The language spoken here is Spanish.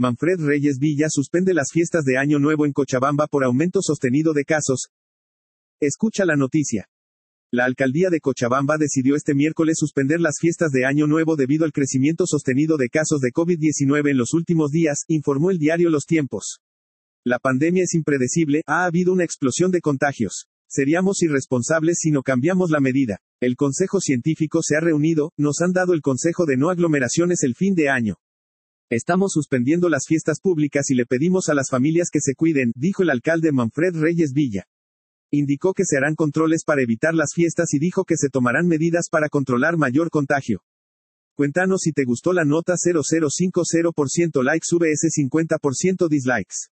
Manfred Reyes Villa suspende las fiestas de Año Nuevo en Cochabamba por aumento sostenido de casos. Escucha la noticia. La alcaldía de Cochabamba decidió este miércoles suspender las fiestas de Año Nuevo debido al crecimiento sostenido de casos de COVID-19 en los últimos días, informó el diario Los Tiempos. La pandemia es impredecible, ha habido una explosión de contagios. Seríamos irresponsables si no cambiamos la medida. El Consejo Científico se ha reunido, nos han dado el consejo de no aglomeraciones el fin de año. Estamos suspendiendo las fiestas públicas y le pedimos a las familias que se cuiden, dijo el alcalde Manfred Reyes Villa. Indicó que se harán controles para evitar las fiestas y dijo que se tomarán medidas para controlar mayor contagio. Cuéntanos si te gustó la nota. 0050% likes vs 50% dislikes.